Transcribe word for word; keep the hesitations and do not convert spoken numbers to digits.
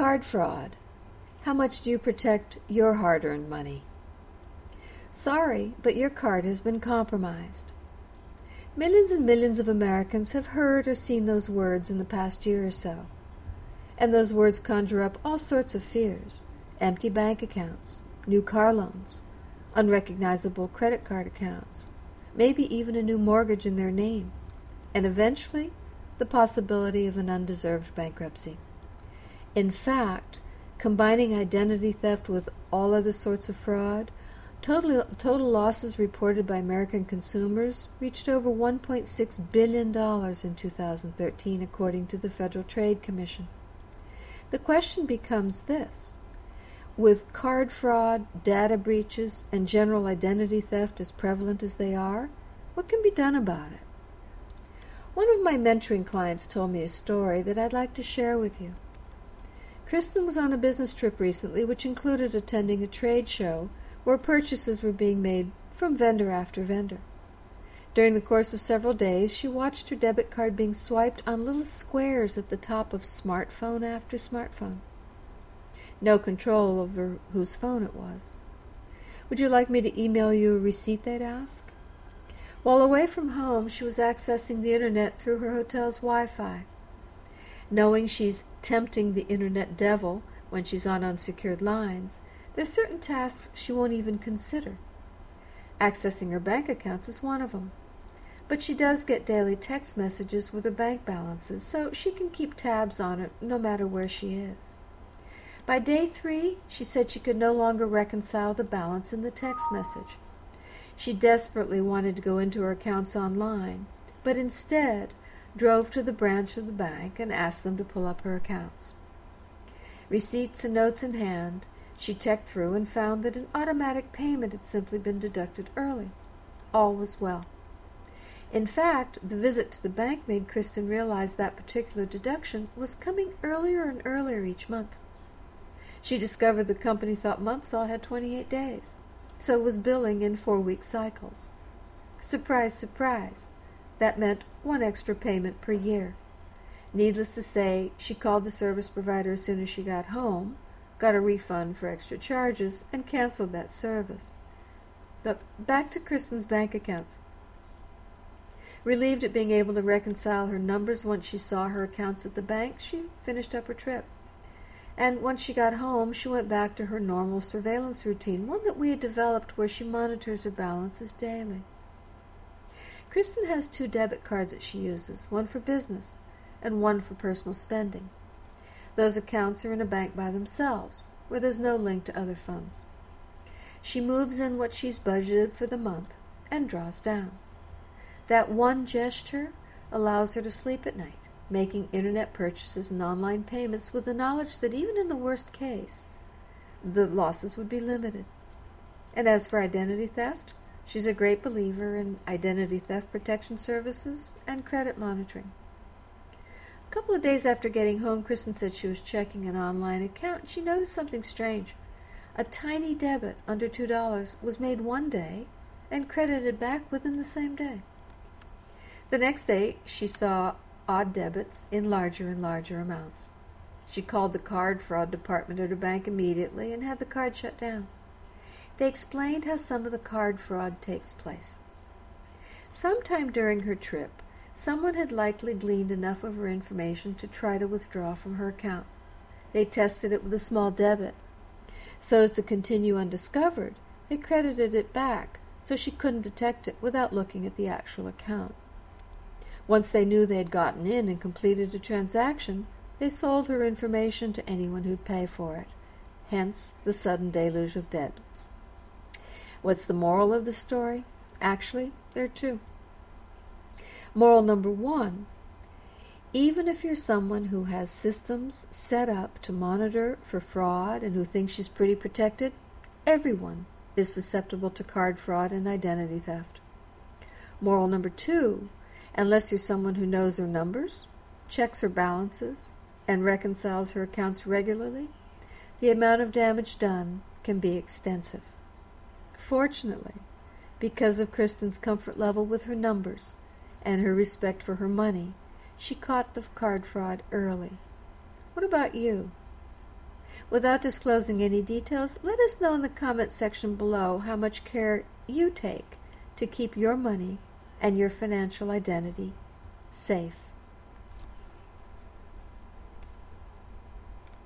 Card fraud. How much do you protect your hard-earned money? Sorry, but your card has been compromised. Millions and millions of Americans have heard or seen those words in the past year or so. And those words conjure up all sorts of fears. Empty bank accounts, new car loans, unrecognizable credit card accounts, maybe even a new mortgage in their name, and eventually the possibility of an undeserved bankruptcy. In fact, combining identity theft with all other sorts of fraud, total, total losses reported by American consumers reached over one point six billion dollars in two thousand thirteen, according to the Federal Trade Commission. The question becomes this. With card fraud, data breaches, and general identity theft as prevalent as they are, what can be done about it? One of my mentoring clients told me a story that I'd like to share with you. Kristen was on a business trip recently which included attending a trade show where purchases were being made from vendor after vendor. During the course of several days, she watched her debit card being swiped on little squares at the top of smartphone after smartphone. No control over whose phone it was. Would you like me to email you a receipt, they'd ask? While away from home, she was accessing the internet through her hotel's Wi-Fi. Knowing she's tempting the internet devil when she's on unsecured lines, there's certain tasks she won't even consider. Accessing her bank accounts is one of them. But she does get daily text messages with her bank balances, so she can keep tabs on it no matter where she is. By day three, she said she could no longer reconcile the balance in the text message. She desperately wanted to go into her accounts online, but instead drove to the branch of the bank and asked them to pull up her accounts. Receipts and notes in hand, she checked through and found that an automatic payment had simply been deducted early. All was well. In fact, the visit to the bank made Kristen realize that particular deduction was coming earlier and earlier each month. She discovered the company thought months all had twenty-eight days, so was billing in four-week cycles. Surprise, surprise. That meant one extra payment per year. Needless to say, she called the service provider as soon as she got home, got a refund for extra charges, and canceled that service. But back to Kristen's bank accounts. Relieved at being able to reconcile her numbers once she saw her accounts at the bank, she finished up her trip. And once she got home, she went back to her normal surveillance routine, one that we had developed where she monitors her balances daily. Kristen has two debit cards that she uses, one for business and one for personal spending. Those accounts are in a bank by themselves, where there's no link to other funds. She moves in what she's budgeted for the month and draws down. That one gesture allows her to sleep at night, making internet purchases and online payments with the knowledge that even in the worst case, the losses would be limited. And as for identity theft, she's a great believer in identity theft protection services and credit monitoring. A couple of days after getting home, Kristen said she was checking an online account. She noticed something strange. A tiny debit under two dollars was made one day and credited back within the same day. The next day, she saw odd debits in larger and larger amounts. She called the card fraud department at her bank immediately and had the card shut down. They explained how some of the card fraud takes place. Sometime during her trip, someone had likely gleaned enough of her information to try to withdraw from her account. They tested it with a small debit. So as to continue undiscovered, they credited it back so she couldn't detect it without looking at the actual account. Once they knew they had gotten in and completed a transaction, they sold her information to anyone who'd pay for it. Hence the sudden deluge of debts. What's the moral of the story? Actually, there are two. Moral number one, even if you're someone who has systems set up to monitor for fraud and who thinks she's pretty protected, everyone is susceptible to card fraud and identity theft. Moral number two, unless you're someone who knows her numbers, checks her balances, and reconciles her accounts regularly, the amount of damage done can be extensive. Fortunately, because of Kristen's comfort level with her numbers and her respect for her money, she caught the card fraud early. What about you? Without disclosing any details, let us know in the comment section below how much care you take to keep your money and your financial identity safe.